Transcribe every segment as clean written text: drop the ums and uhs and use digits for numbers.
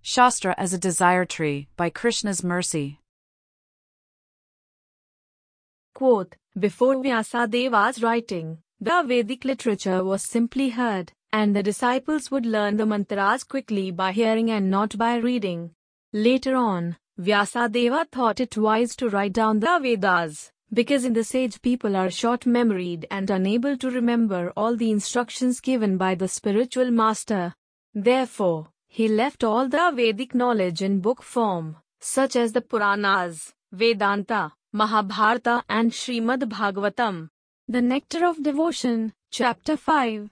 Shastra as a Desire Tree, by Krishna's Mercy. Quote, before Vyasadev's writing, the Vedic literature was simply heard, and the disciples would learn the mantras quickly by hearing and not by reading. Later on, Vyasadeva thought it wise to write down the Vedas, because in this age people are short-memoried and unable to remember all the instructions given by the spiritual master. Therefore, he left all the Vedic knowledge in book form, such as the Puranas, Vedanta, Mahabharata and Srimad Bhagavatam. The Nectar of Devotion, Chapter 5.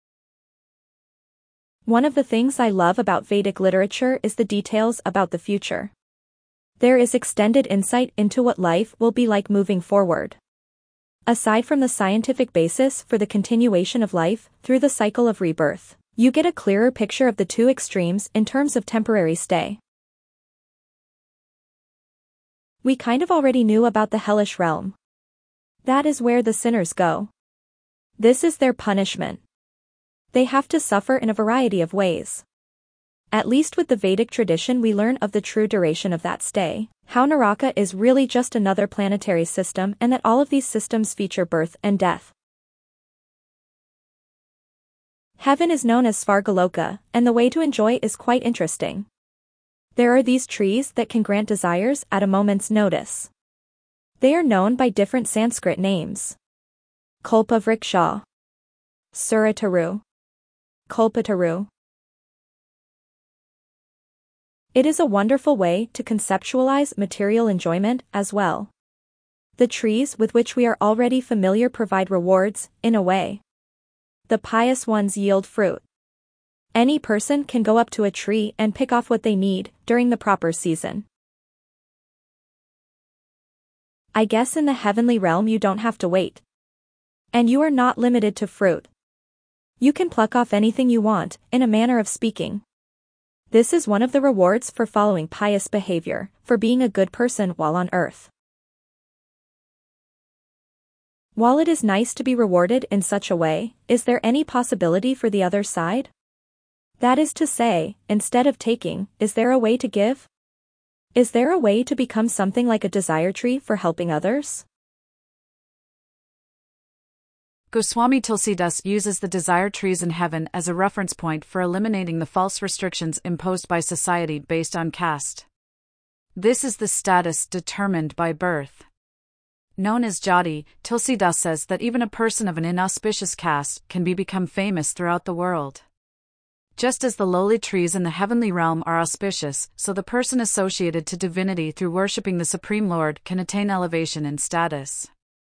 One of the things I love about Vedic literature is the details about the future. There is extended insight into what life will be like moving forward. Aside from the scientific basis for the continuation of life through the cycle of rebirth, you get a clearer picture of the two extremes in terms of temporary stay. We kind of already knew about the hellish realm. That is where the sinners go. This is their punishment. They have to suffer in a variety of ways. At least with the Vedic tradition we learn of the true duration of that stay, how Naraka is really just another planetary system and that all of these systems feature birth and death. Heaven is known as Svargaloka, and the way to enjoy is quite interesting. There are these trees that can grant desires at a moment's notice. They are known by different Sanskrit names. Kalpavriksha, Surataru, Kalpataru. It is a wonderful way to conceptualize material enjoyment as well. The trees with which we are already familiar provide rewards, in a way. The pious ones yield fruit. Any person can go up to a tree and pick off what they need during the proper season. I guess in the heavenly realm you don't have to wait. And you are not limited to fruit. You can pluck off anything you want, in a manner of speaking. This is one of the rewards for following pious behavior, for being a good person while on earth. While it is nice to be rewarded in such a way, is there any possibility for the other side? That is to say, instead of taking, is there a way to give? Is there a way to become something like a desire tree for helping others? Goswami Tulsidas uses the desire trees in heaven as a reference point for eliminating the false restrictions imposed by society based on caste. This is the status determined by birth. Known as Jati, Tulsidas says that even a person of an inauspicious caste can become famous throughout the world. Just as the lowly trees in the heavenly realm are auspicious, so the person associated to divinity through worshipping the Supreme Lord can attain elevation in status.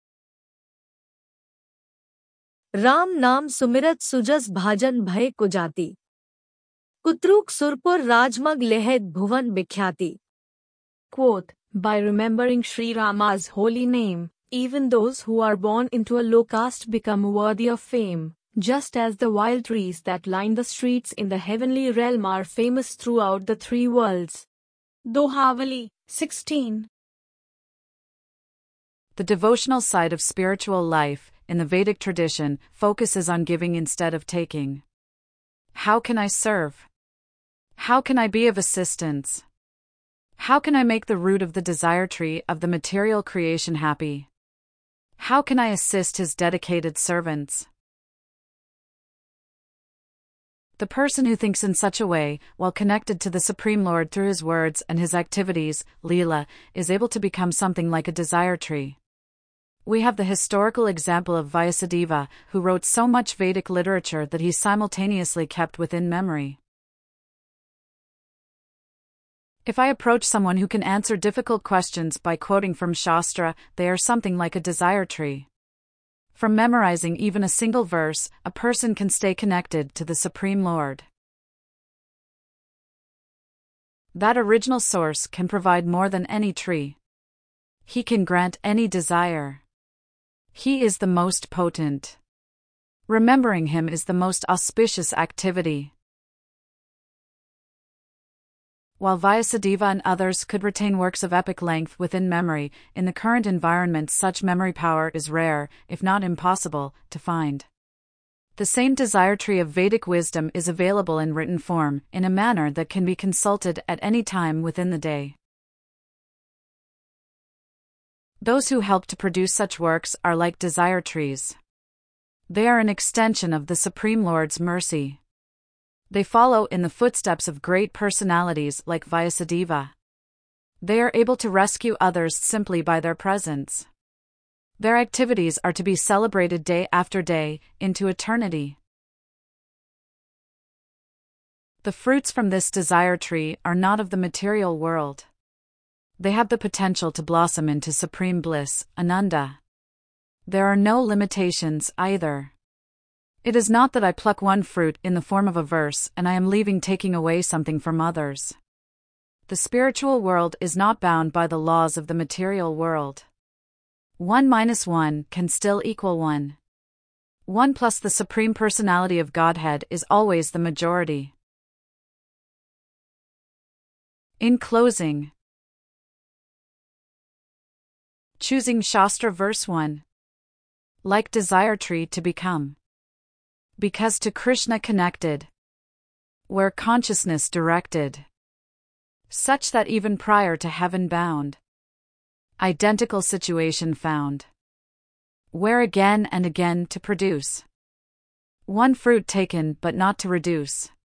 Ram Naam Sumirat Sujas Bhajan Bhay Kujati. Kutruk Surpur Rajmag Lehed Bhuvan Bikhyati. Quote, by remembering Sri Rama's holy name, even those who are born into a low caste become worthy of fame, just as the wild trees that line the streets in the heavenly realm are famous throughout the three worlds. Dohavali, 16. The devotional side of spiritual life, in the Vedic tradition, focuses on giving instead of taking. How can I serve? How can I be of assistance? How can I make the root of the desire tree of the material creation happy? How can I assist his dedicated servants? The person who thinks in such a way, while connected to the Supreme Lord through his words and his activities, Leela, is able to become something like a desire tree. We have the historical example of Vyasadeva, who wrote so much Vedic literature that he simultaneously kept within memory. If I approach someone who can answer difficult questions by quoting from Shastra, they are something like a desire tree. From memorizing even a single verse, a person can stay connected to the Supreme Lord. That original source can provide more than any tree. He can grant any desire. He is the most potent. Remembering him is the most auspicious activity. While Vyasadeva and others could retain works of epic length within memory, in the current environment such memory power is rare, if not impossible, to find. The same desire tree of Vedic wisdom is available in written form, in a manner that can be consulted at any time within the day. Those who help to produce such works are like desire trees. They are an extension of the Supreme Lord's mercy. They follow in the footsteps of great personalities like Vyasadeva. They are able to rescue others simply by their presence. Their activities are to be celebrated day after day, into eternity. The fruits from this desire tree are not of the material world. They have the potential to blossom into supreme bliss, Ananda. There are no limitations either. It is not that I pluck one fruit in the form of a verse and I am leaving taking away something from others. The spiritual world is not bound by the laws of the material world. 1 minus 1 can still equal 1. 1 plus the Supreme Personality of Godhead is always the majority. In closing, choosing Shastra verse 1. Like desire tree to become. Because to Krishna connected. Where consciousness directed. Such that even prior to heaven bound. Identical situation found. Where again and again to produce. One fruit taken but not to reduce.